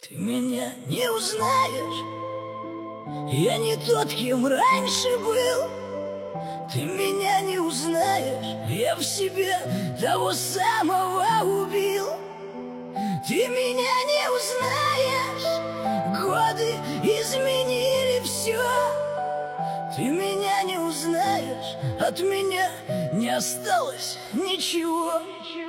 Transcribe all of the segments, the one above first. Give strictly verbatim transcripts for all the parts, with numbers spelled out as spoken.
Ты меня не узнаешь, я не тот, кем раньше был. Ты меня не узнаешь, я в себе того самого убил. Ты меня не узнаешь, годы изменили все. Ты меня не узнаешь, от меня не осталось ничего.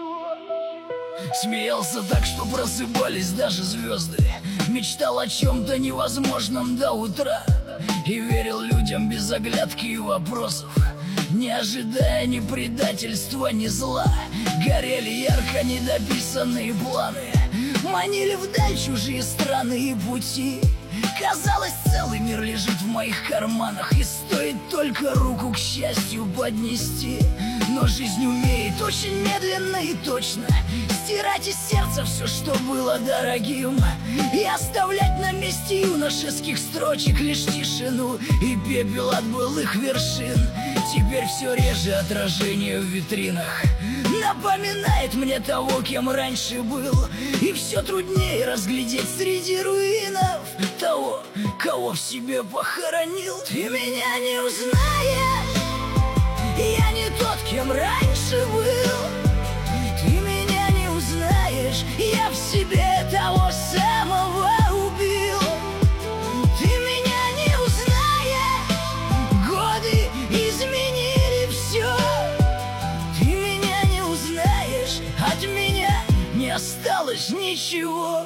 Смеялся так, что просыпались даже звезды. Мечтал о чем-то невозможном до утра и верил людям без оглядки и вопросов, не ожидая ни предательства, ни зла. Горели ярко недописанные планы, манили вдаль чужие страны и пути. Казалось, целый мир лежит в моих карманах, и стоит только руку к счастью поднести. Но жизнь умеет очень медленно и точно стирать из сердца все, что было дорогим, и оставлять на месте юношеских строчек лишь тишину и пепел от былых вершин. Теперь все реже отражение в витринах напоминает мне того, кем раньше был, и все труднее разглядеть среди руинов того, кого в себе похоронил. Ты меня не узнаешь, я не тот, кем раньше был. Ты меня не узнаешь, я в себе того самого убил. Ты меня не узнаешь, годы изменили все. Ты меня не узнаешь, от меня не осталось ничего.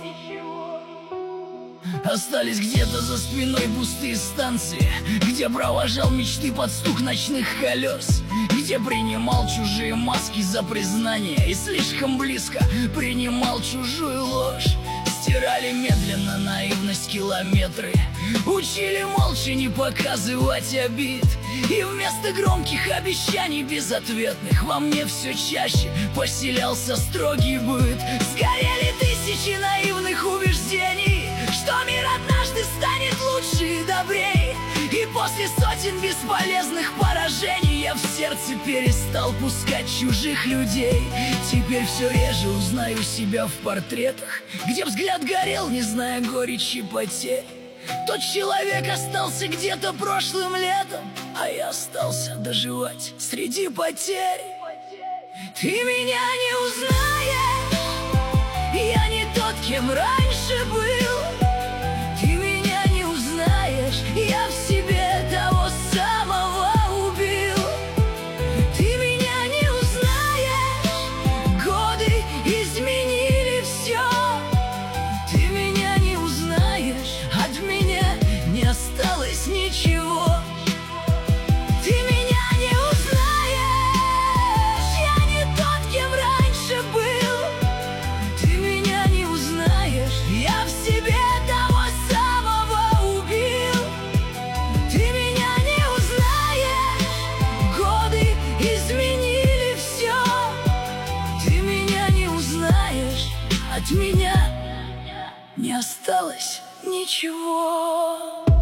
Остались где-то за спиной пустые станции, где провожал мечты под стук ночных колес, где принимал чужие маски за признание и слишком близко принимал чужую ложь. Стирали медленно наивность километры, учили молча не показывать обид, и вместо громких обещаний безответных во мне все чаще поселялся строгий быт. Сгорели тысячи наивных убеждений, что мир однажды станет лучше и добрей. И после сотен бесполезных поражений я в сердце перестал пускать чужих людей. Теперь все реже узнаю себя в портретах, где взгляд горел, не зная горечи потерь. Тот человек остался где-то прошлым летом, а я остался доживать среди потерь. Ты меня не узнаешь, я не тот, кем раньше был. Ты меня не узнаешь, я в себе того самого убил. Ты меня не узнаешь, годы изменили все. Ты меня не узнаешь, от меня не осталось ничего. Ты меня не узнаешь, я не тот, кем раньше был. Ты меня не узнаешь, я в себе того самого убил. Ты меня не узнаешь, годы изменили все. Ты меня не узнаешь, от меня не осталось ничего.